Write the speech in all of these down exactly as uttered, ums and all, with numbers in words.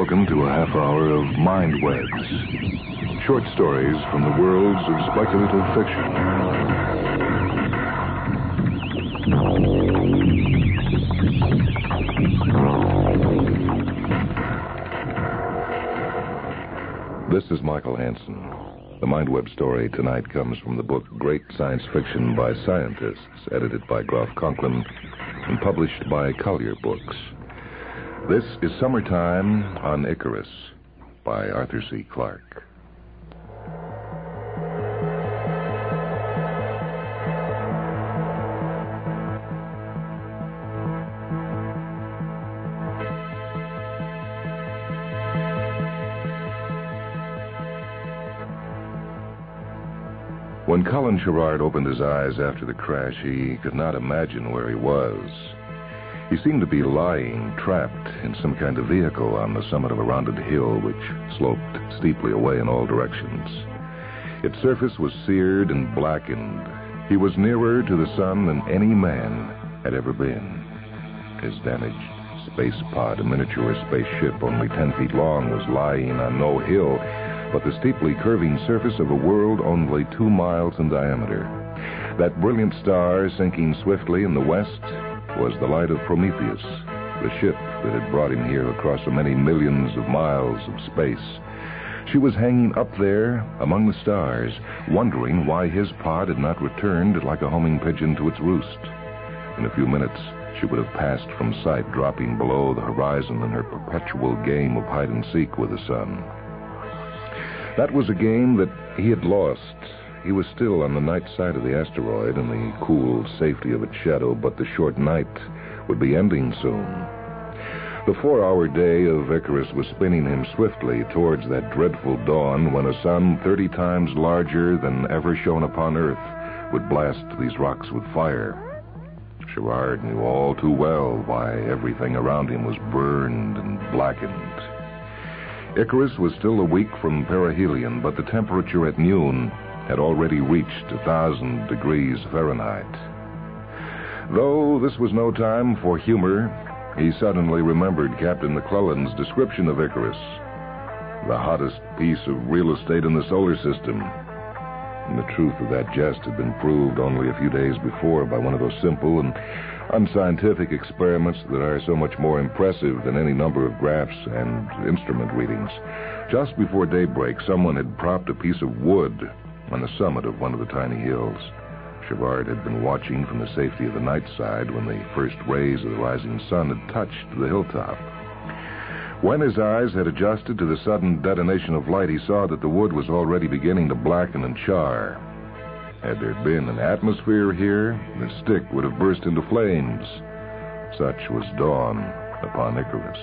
welcome to a half hour of Mind Webs. Short stories from the worlds of speculative fiction. This is Michael Hansen. The Mind Web story tonight comes from the book Great Science Fiction by Scientists, edited by Groff Conklin and published by Collier Books. This is Summertime on Icarus by Arthur C. Clarke. When Colin Sherrard opened his eyes after the crash, he could not imagine where he was. He seemed to be lying, trapped in some kind of vehicle on the summit of a rounded hill which sloped steeply away in all directions. Its surface was seared and blackened. He was nearer to the sun than any man had ever been. His damaged space pod, a miniature spaceship only ten feet long, was lying on no hill, but the steeply curving surface of a world only two miles in diameter. That brilliant star sinking swiftly in the west was the light of Prometheus, the ship that had brought him here across so many millions of miles of space. She was hanging up there among the stars, wondering why his pod had not returned like a homing pigeon to its roost. In a few minutes, she would have passed from sight, dropping below the horizon in her perpetual game of hide-and-seek with the sun. That was a game that he had lost. He was still on the night side of the asteroid in the cool safety of its shadow, but the short night would be ending soon. The four-hour day of Icarus was spinning him swiftly towards that dreadful dawn when a sun thirty times larger than ever shone upon Earth would blast these rocks with fire. Sherrard knew all too well why everything around him was burned and blackened. Icarus was still a week from perihelion, but the temperature at noon had already reached a thousand degrees Fahrenheit. Though this was no time for humor, he suddenly remembered Captain McClellan's description of Icarus, the hottest piece of real estate in the solar system. And the truth of that jest had been proved only a few days before by one of those simple and unscientific experiments that are so much more impressive than any number of graphs and instrument readings. Just before daybreak, someone had propped a piece of wood on the summit of one of the tiny hills. Sherrard had been watching from the safety of the night side when the first rays of the rising sun had touched the hilltop. When his eyes had adjusted to the sudden detonation of light, he saw that the wood was already beginning to blacken and char. Had there been an atmosphere here, the stick would have burst into flames. Such was dawn upon Icarus.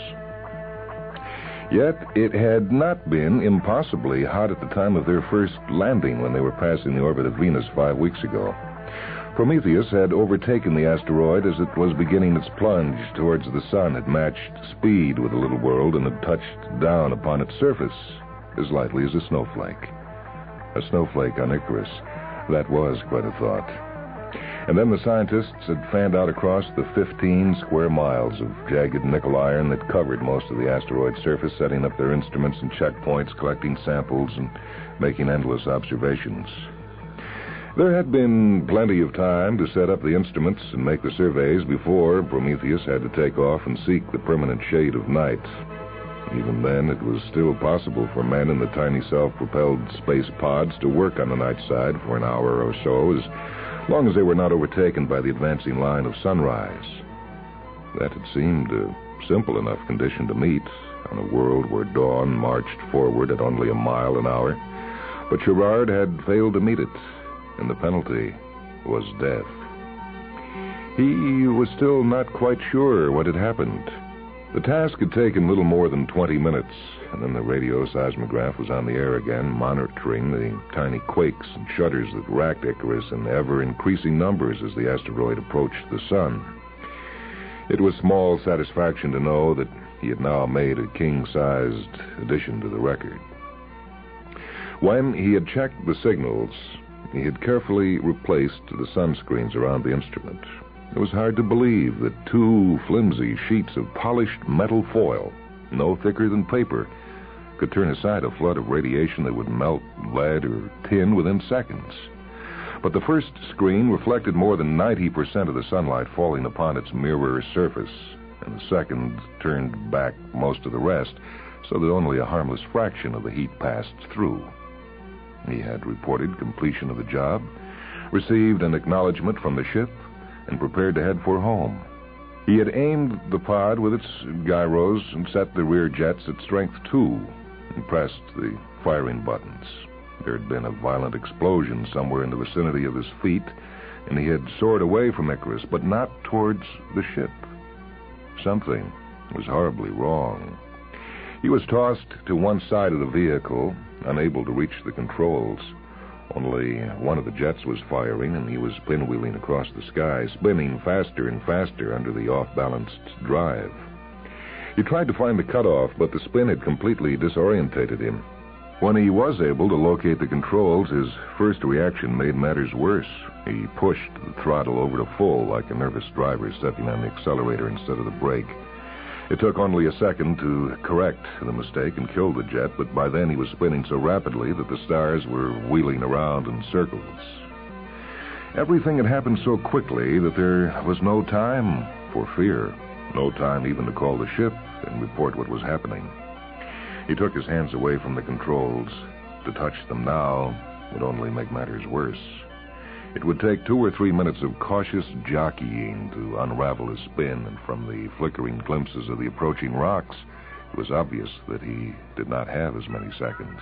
Yet it had not been impossibly hot at the time of their first landing when they were passing the orbit of Venus five weeks ago. Prometheus had overtaken the asteroid as it was beginning its plunge towards the sun, had matched speed with the little world, and had touched down upon its surface as lightly as a snowflake. A snowflake on Icarus. That was quite a thought. And then the scientists had fanned out across the fifteen square miles of jagged nickel iron that covered most of the asteroid's surface, setting up their instruments and checkpoints, collecting samples, and making endless observations. There had been plenty of time to set up the instruments and make the surveys before Prometheus had to take off and seek the permanent shade of night. Even then, it was still possible for men in the tiny self-propelled space pods to work on the night side for an hour or so, as long as they were not overtaken by the advancing line of sunrise. That had seemed a simple enough condition to meet on a world where dawn marched forward at only a mile an hour. But Sherrard had failed to meet it, and the penalty was death. He was still not quite sure what had happened. The task had taken little more than twenty minutes, and then the radio seismograph was on the air again, monitoring the tiny quakes and shudders that racked Icarus in ever-increasing numbers as the asteroid approached the sun. It was small satisfaction to know that he had now made a king-sized addition to the record. When he had checked the signals, he had carefully replaced the sunscreens around the instrument. It was hard to believe that two flimsy sheets of polished metal foil no thicker than paper, could turn aside a flood of radiation that would melt lead or tin within seconds. But the first screen reflected more than ninety percent of the sunlight falling upon its mirror surface, and the second turned back most of the rest, so that only a harmless fraction of the heat passed through. He had reported completion of the job, received an acknowledgement from the ship, and prepared to head for home. He had aimed the pod with its gyros and set the rear jets at strength two and pressed the firing buttons. There had been a violent explosion somewhere in the vicinity of his feet, and he had soared away from Icarus, but not towards the ship. Something was horribly wrong. He was tossed to one side of the vehicle, unable to reach the controls. Only one of the jets was firing, and he was pinwheeling across the sky, spinning faster and faster under the off-balanced drive. He tried to find the cutoff, but the spin had completely disorientated him. When he was able to locate the controls, his first reaction made matters worse. He pushed the throttle over to full, like a nervous driver stepping on the accelerator instead of the brake. It took only a second to correct the mistake and kill the jet, but by then he was spinning so rapidly that the stars were wheeling around in circles. Everything had happened so quickly that there was no time for fear, no time even to call the ship and report what was happening. He took his hands away from the controls. To touch them now would only make matters worse. It would take two or three minutes of cautious jockeying to unravel his spin, and from the flickering glimpses of the approaching rocks, it was obvious that he did not have as many seconds.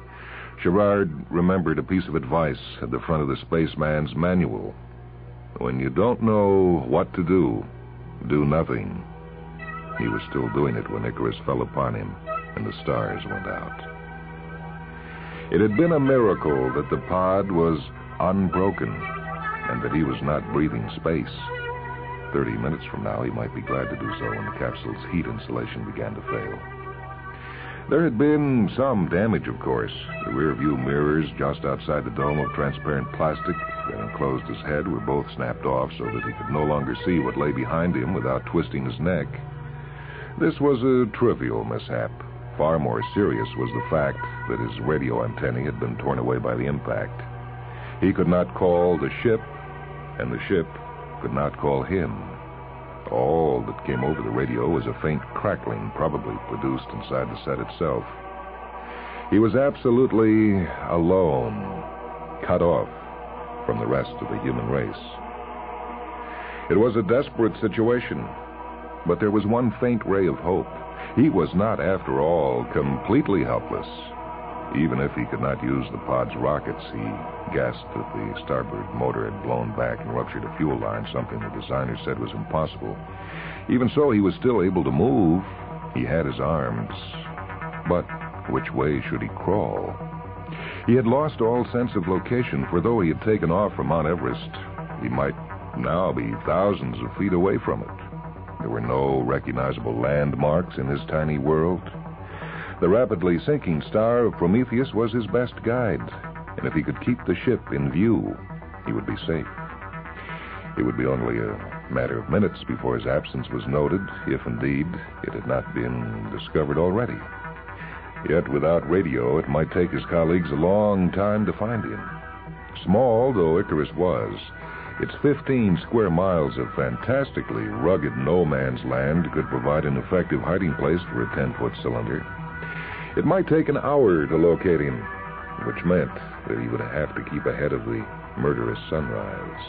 Gerard remembered a piece of advice at the front of the spaceman's manual. When you don't know what to do, do nothing. He was still doing it when Icarus fell upon him and the stars went out. It had been a miracle that the pod was unbroken, and that he was not breathing space. Thirty minutes from now, he might be glad to do so when the capsule's heat insulation began to fail. There had been some damage, of course. The rear-view mirrors just outside the dome of transparent plastic that enclosed his head were both snapped off so that he could no longer see what lay behind him without twisting his neck. This was a trivial mishap. Far more serious was the fact that his radio antennae had been torn away by the impact. He could not call the ship, and the ship could not call him. All that came over the radio was a faint crackling, probably produced inside the set itself. He was absolutely alone, cut off from the rest of the human race. It was a desperate situation, but there was one faint ray of hope. He was not, after all, completely helpless. Even if he could not use the pod's rockets, he guessed that the starboard motor had blown back and ruptured a fuel line, something the designer said was impossible. Even so, he was still able to move. He had his arms. But which way should he crawl? He had lost all sense of location, for though he had taken off from Mount Everest, he might now be thousands of feet away from it. There were no recognizable landmarks in his tiny world. The rapidly sinking star of Prometheus was his best guide, and if he could keep the ship in view, he would be safe. It would be only a matter of minutes before his absence was noted, if indeed it had not been discovered already. Yet without radio, it might take his colleagues a long time to find him. Small though Icarus was, its fifteen square miles of fantastically rugged no-man's land could provide an effective hiding place for a ten-foot cylinder. It might take an hour to locate him, which meant that he would have to keep ahead of the murderous sunrise.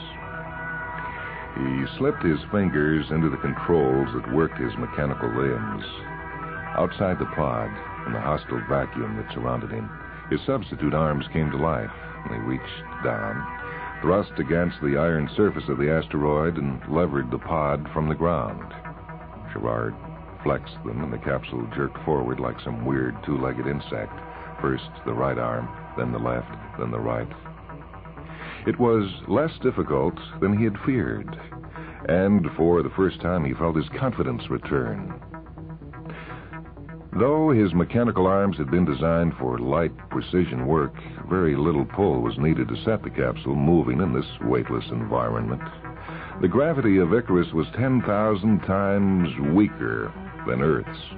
He slipped his fingers into the controls that worked his mechanical limbs. Outside the pod, in the hostile vacuum that surrounded him, his substitute arms came to life. They reached down, thrust against the iron surface of the asteroid, and levered the pod from the ground. Gerard flexed them, and the capsule jerked forward like some weird two-legged insect. First the right arm, then the left, then the right. It was less difficult than he had feared, and for the first time he felt his confidence return. Though his mechanical arms had been designed for light precision work, very little pull was needed to set the capsule moving in this weightless environment. The gravity of Icarus was ten thousand times weaker than Earth's.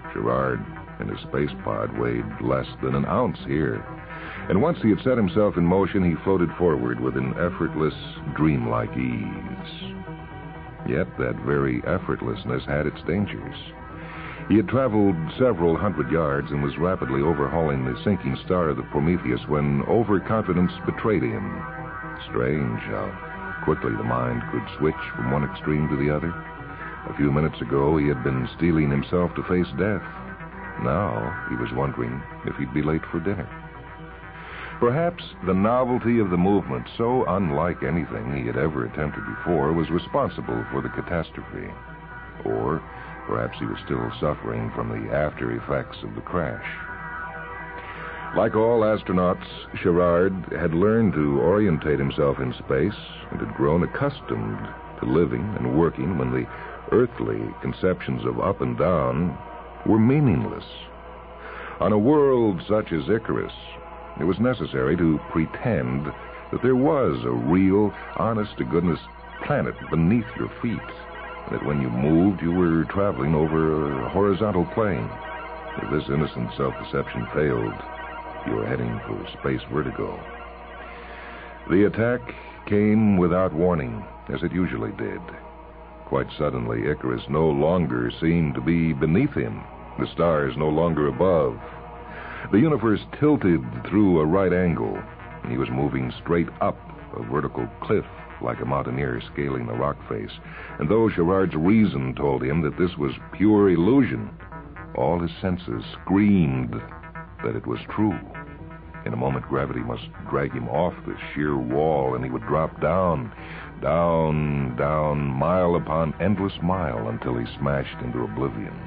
Gerard and his space pod weighed less than an ounce here. And once he had set himself in motion, he floated forward with an effortless, dreamlike ease. Yet that very effortlessness had its dangers. He had traveled several hundred yards and was rapidly overhauling the sinking star of the Prometheus when overconfidence betrayed him. Strange how quickly the mind could switch from one extreme to the other. A few minutes ago, he had been steeling himself to face death. Now, he was wondering if he'd be late for dinner. Perhaps the novelty of the movement, so unlike anything he had ever attempted before, was responsible for the catastrophe. Or perhaps he was still suffering from the after effects of the crash. Like all astronauts, Gerard had learned to orientate himself in space and had grown accustomed to living and working when the earthly conceptions of up and down were meaningless. On a world such as Icarus, it was necessary to pretend that there was a real, honest-to-goodness planet beneath your feet, and that when you moved, you were traveling over a horizontal plane. If this innocent self-deception failed, you were heading for space vertigo. The attack came without warning, as it usually did. Quite suddenly, Icarus no longer seemed to be beneath him, the stars no longer above. The universe tilted through a right angle, and he was moving straight up a vertical cliff like a mountaineer scaling a rock face. And though Gerard's reason told him that this was pure illusion, all his senses screamed that it was true. In a moment, gravity must drag him off the sheer wall, and he would drop down, down, down, mile upon endless mile, until he smashed into oblivion.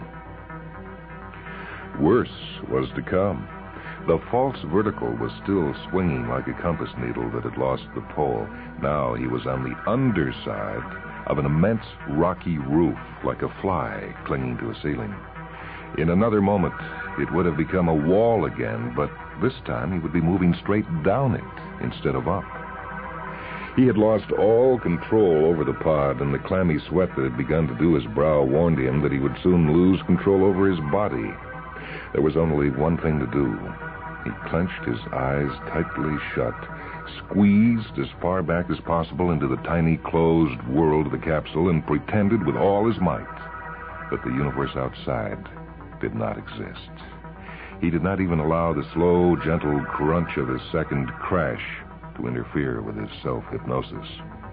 Worse was to come. The false vertical was still swinging like a compass needle that had lost the pole. Now he was on the underside of an immense rocky roof, like a fly clinging to a ceiling. In another moment, it would have become a wall again, but this time he would be moving straight down it instead of up. He had lost all control over the pod, and the clammy sweat that had begun to do his brow warned him that he would soon lose control over his body. There was only one thing to do. He clenched his eyes tightly shut, squeezed as far back as possible into the tiny closed world of the capsule, and pretended with all his might that the universe outside did not exist. He did not even allow the slow, gentle crunch of his second crash to interfere with his self-hypnosis.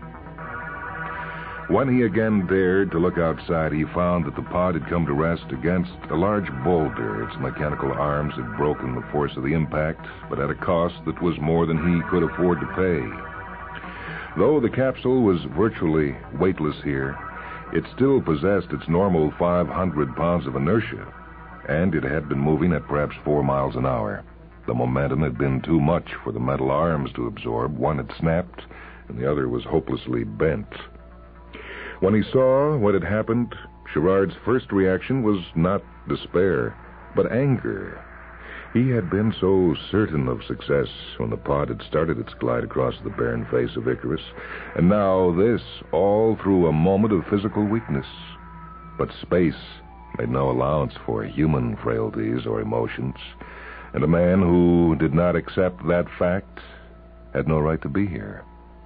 When he again dared to look outside, he found that the pod had come to rest against a large boulder. Its mechanical arms had broken the force of the impact, but at a cost that was more than he could afford to pay. Though the capsule was virtually weightless here, it still possessed its normal five hundred pounds of inertia, and it had been moving at perhaps four miles an hour. The momentum had been too much for the metal arms to absorb. One had snapped, and the other was hopelessly bent. When he saw what had happened, Gerard's first reaction was not despair, but anger. He had been so certain of success when the pod had started its glide across the barren face of Icarus, and now this, all through a moment of physical weakness. But space made no allowance for human frailties or emotions, and a man who did not accept that fact had no right to be here.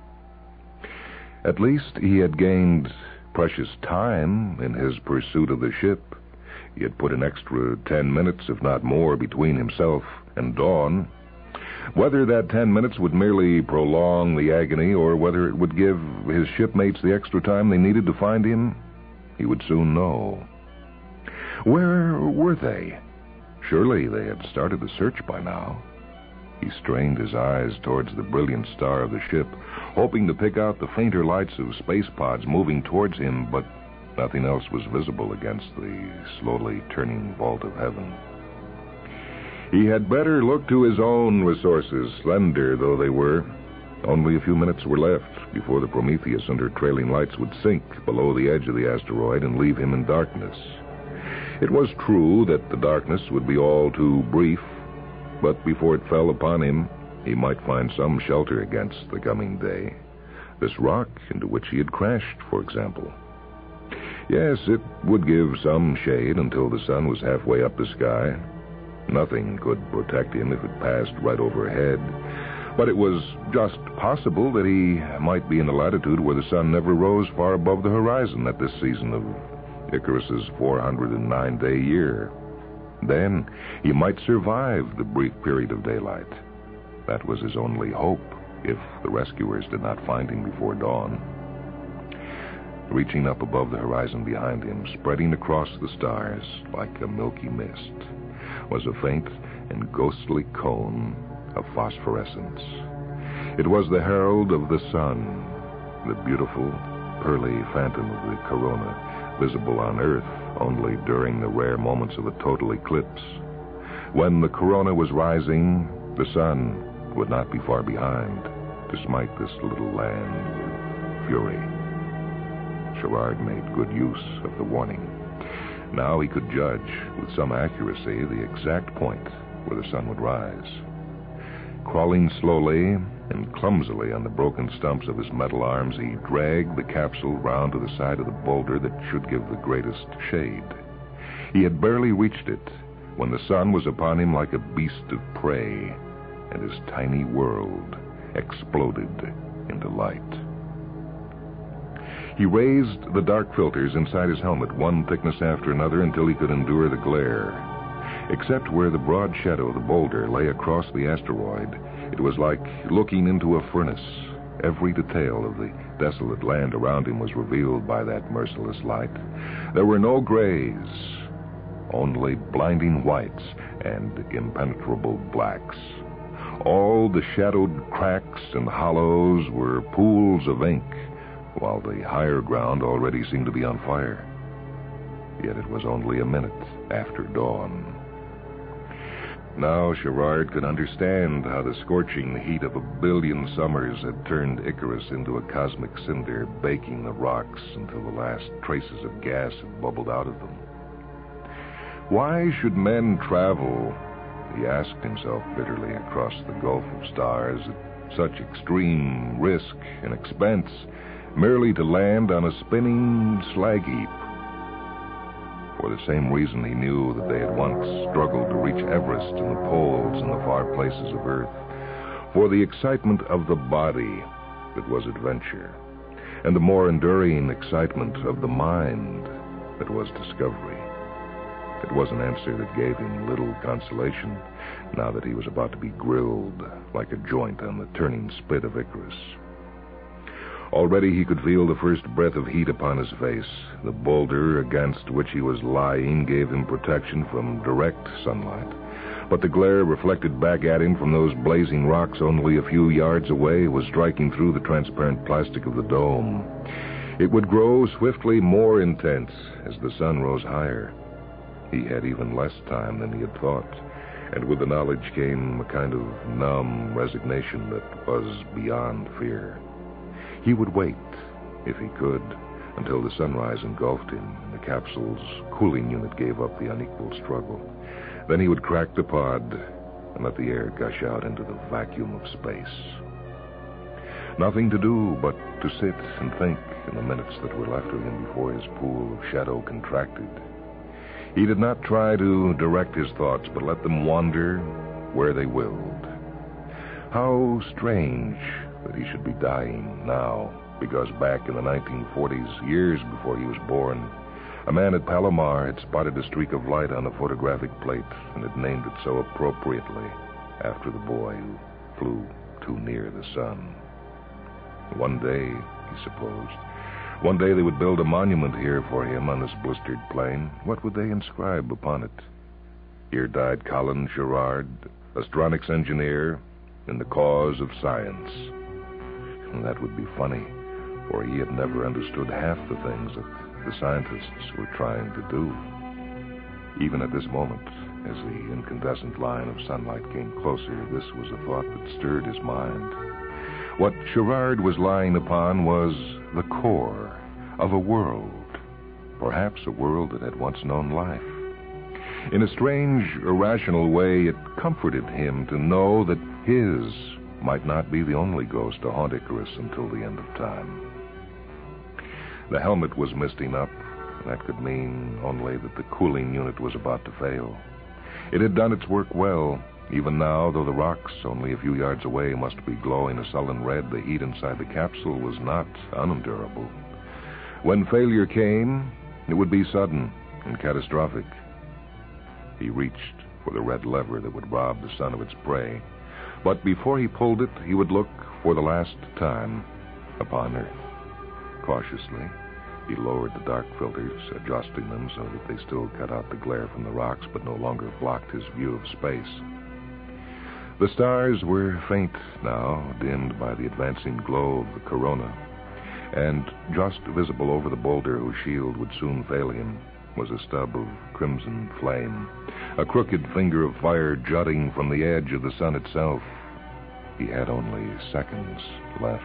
At least he had gained precious time in his pursuit of the ship. He had put an extra ten minutes, if not more, between himself and dawn. Whether that ten minutes would merely prolong the agony, or whether it would give his shipmates the extra time they needed to find him, he would soon know. Where were they? Surely they had started the search by now. He strained his eyes towards the brilliant star of the ship, hoping to pick out the fainter lights of space pods moving towards him, but nothing else was visible against the slowly turning vault of heaven. He had better look to his own resources, slender though they were. Only a few minutes were left before the Prometheus and her trailing lights would sink below the edge of the asteroid and leave him in darkness. It was true that the darkness would be all too brief, but before it fell upon him, he might find some shelter against the coming day. This rock into which he had crashed, for example. Yes, it would give some shade until the sun was halfway up the sky. Nothing could protect him if it passed right overhead. But it was just possible that he might be in a latitude where the sun never rose far above the horizon at this season of Icarus's four hundred nine day year. Then he might survive the brief period of daylight. That was his only hope, if the rescuers did not find him before dawn. Reaching up above the horizon behind him, spreading across the stars like a milky mist, was a faint and ghostly cone of phosphorescence. It was the herald of the sun, the beautiful, pearly phantom of the corona, visible on Earth only during the rare moments of a total eclipse. When the corona was rising, the sun would not be far behind to smite this little land with fury. Gerard made good use of the warning. Now he could judge with some accuracy the exact point where the sun would rise. Crawling slowly and clumsily on the broken stumps of his metal arms, he dragged the capsule round to the side of the boulder that should give the greatest shade. He had barely reached it when the sun was upon him like a beast of prey, and his tiny world exploded into light. He raised the dark filters inside his helmet, one thickness after another, until he could endure the glare. Except where the broad shadow of the boulder lay across the asteroid, it was like looking into a furnace. Every detail of the desolate land around him was revealed by that merciless light. There were no grays, only blinding whites and impenetrable blacks. All the shadowed cracks and hollows were pools of ink, while the higher ground already seemed to be on fire. Yet it was only a minute after dawn. Now Gerard could understand how the scorching heat of a billion summers had turned Icarus into a cosmic cinder, baking the rocks until the last traces of gas had bubbled out of them. Why should men travel, he asked himself bitterly, across the gulf of stars at such extreme risk and expense, merely to land on a spinning slag heap? For the same reason he knew that they had once struggled to reach Everest and the poles and the far places of Earth. For the excitement of the body that was adventure, and the more enduring excitement of the mind that was discovery. It was an answer that gave him little consolation, now that he was about to be grilled like a joint on the turning spit of Icarus. Already he could feel the first breath of heat upon his face. The boulder against which he was lying gave him protection from direct sunlight, but the glare reflected back at him from those blazing rocks only a few yards away was striking through the transparent plastic of the dome. It would grow swiftly more intense as the sun rose higher. He had even less time than he had thought, and with the knowledge came a kind of numb resignation that was beyond fear. He would wait, if he could, until the sunrise engulfed him and the capsule's cooling unit gave up the unequal struggle. Then he would crack the pod and let the air gush out into the vacuum of space. Nothing to do but to sit and think in the minutes that were left of him before his pool of shadow contracted. He did not try to direct his thoughts, but let them wander where they willed. How strange that he should be dying now, because back in the nineteen forties, years before he was born, a man at Palomar had spotted a streak of light on a photographic plate and had named it so appropriately after the boy who flew too near the sun. One day, he supposed, one day they would build a monument here for him on this blistered plain. What would they inscribe upon it? Here died Colin Gerard, astronautics engineer, in the cause of science. And that would be funny, for he had never understood half the things that the scientists were trying to do. Even at this moment, as the incandescent line of sunlight came closer, this was a thought that stirred his mind. What Gerard was lying upon was the core of a world, perhaps a world that had once known life. In a strange, irrational way, it comforted him to know that his might not be the only ghost to haunt Icarus until the end of time. The helmet was misting up, That could mean only that the cooling unit was about to fail. It had done its work well. Even now, though the rocks only a few yards away must be glowing a sullen red, the heat inside the capsule was not unendurable. When failure came, it would be sudden and catastrophic. He reached for the red lever that would rob the sun of its prey. But before he pulled it, he would look for the last time upon her. Cautiously, he lowered the dark filters, adjusting them so that they still cut out the glare from the rocks but no longer blocked his view of space. The stars were faint now, dimmed by the advancing glow of the corona, and just visible over the boulder whose shield would soon fail him was a stub of crimson flame, a crooked finger of fire jutting from the edge of the sun itself. He had only seconds left.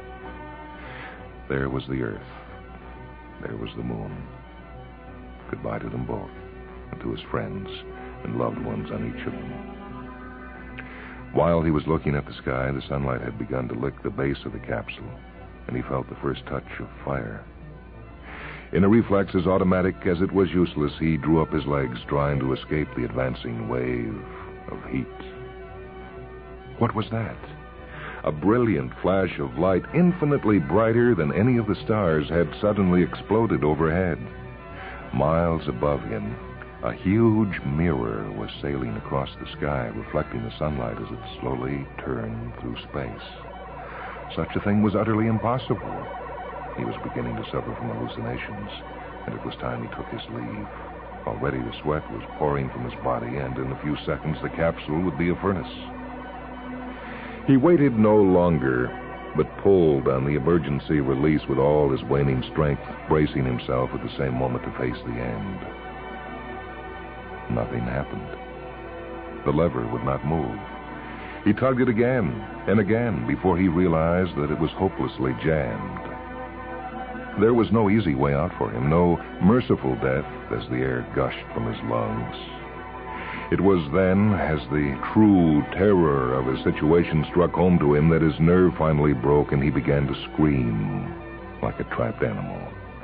There was the earth. There was the moon. Goodbye to them both, and to his friends and loved ones on each of them. While he was looking at the sky, the sunlight had begun to lick the base of the capsule, and he felt the first touch of fire. In a reflex as automatic as it was useless, he drew up his legs, trying to escape the advancing wave of heat. What was that? A brilliant flash of light, infinitely brighter than any of the stars, had suddenly exploded overhead. Miles above him, a huge mirror was sailing across the sky, reflecting the sunlight as it slowly turned through space. Such a thing was utterly impossible. He was beginning to suffer from hallucinations, and it was time he took his leave. Already the sweat was pouring from his body, and in a few seconds the capsule would be a furnace. He waited no longer, but pulled on the emergency release with all his waning strength, bracing himself at the same moment to face the end. Nothing happened. The lever would not move. He tugged it again and again before he realized that it was hopelessly jammed. There was no easy way out for him, no merciful death as the air gushed from his lungs. It was then, as the true terror of his situation struck home to him, that his nerve finally broke and he began to scream like a trapped animal.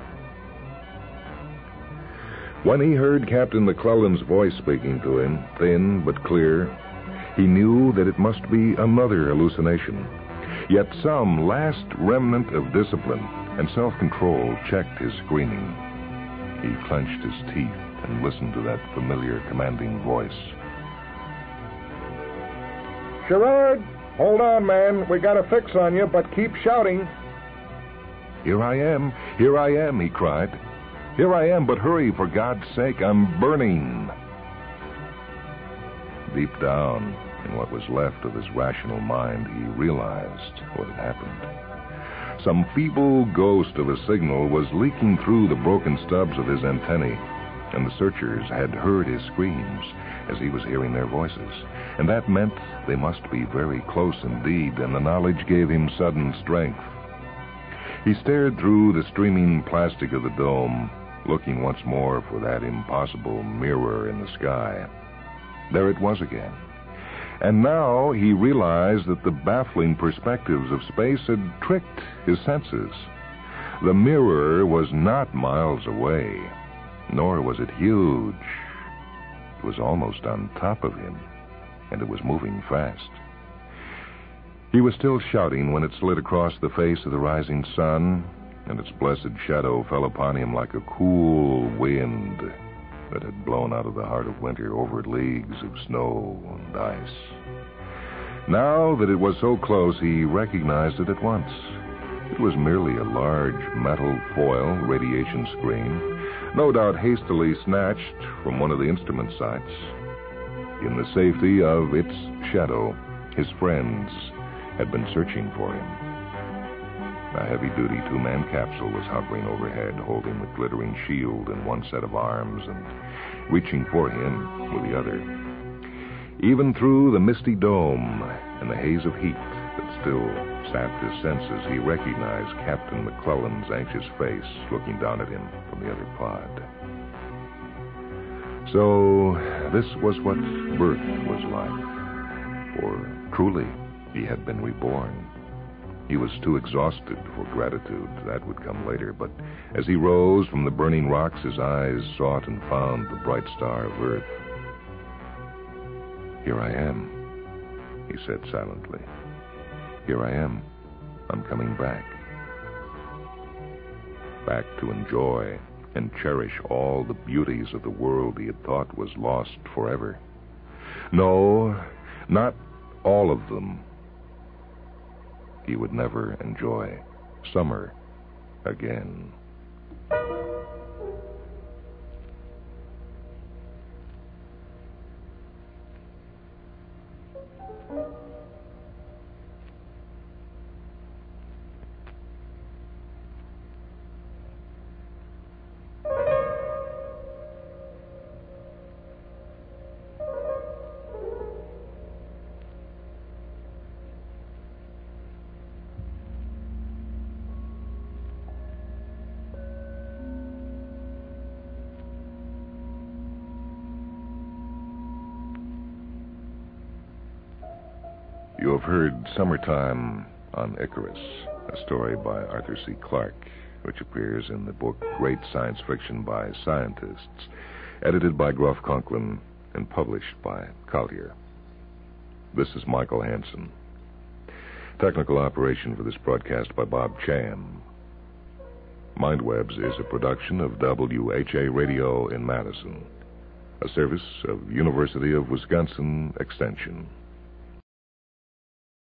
When he heard Captain McClellan's voice speaking to him, thin but clear, he knew that it must be another hallucination. Yet some last remnant of discipline and self-control checked his screaming. He clenched his teeth and listened to that familiar, commanding voice. Gerard, hold on, man. We got a fix on you, but keep shouting. Here I am, here I am, he cried. Here I am, but hurry, for God's sake, I'm burning. Deep down, in what was left of his rational mind, he realized what had happened. Some feeble ghost of a signal was leaking through the broken stubs of his antennae, and the searchers had heard his screams as he was hearing their voices, and that meant they must be very close indeed, and the knowledge gave him sudden strength. He stared through the streaming plastic of the dome, looking once more for that impossible mirror in the sky. There it was again. And now he realized that the baffling perspectives of space had tricked his senses. The mirror was not miles away, nor was it huge. It was almost on top of him, and it was moving fast. He was still shouting when it slid across the face of the rising sun, and its blessed shadow fell upon him like a cool wind that had blown out of the heart of winter over leagues of snow and ice. Now that it was so close, he recognized it at once. It was merely a large metal foil radiation screen, no doubt hastily snatched from one of the instrument sites. In the safety of its shadow, his friends had been searching for him. A heavy-duty two-man capsule was hovering overhead, holding the glittering shield in one set of arms and reaching for him with the other. Even through the misty dome and the haze of heat that still sapped his senses, he recognized Captain McClellan's anxious face looking down at him from the other pod. So this was what birth was like, for truly he had been reborn. He was too exhausted for gratitude. That would come later. But as he rose from the burning rocks, his eyes sought and found the bright star of Earth. "Here I am," he said silently. "Here I am. I'm coming back. Back to enjoy and cherish all the beauties of the world he had thought was lost forever. No, not all of them. He would never enjoy summer again." You have heard Summertime on Icarus, a story by Arthur C. Clarke, which appears in the book Great Science Fiction by Scientists, edited by Groff Conklin and published by Collier. This is Michael Hansen. Technical operation for this broadcast by Bob Chan. Mindwebs is a production of W H A Radio in Madison, a service of University of Wisconsin Extension.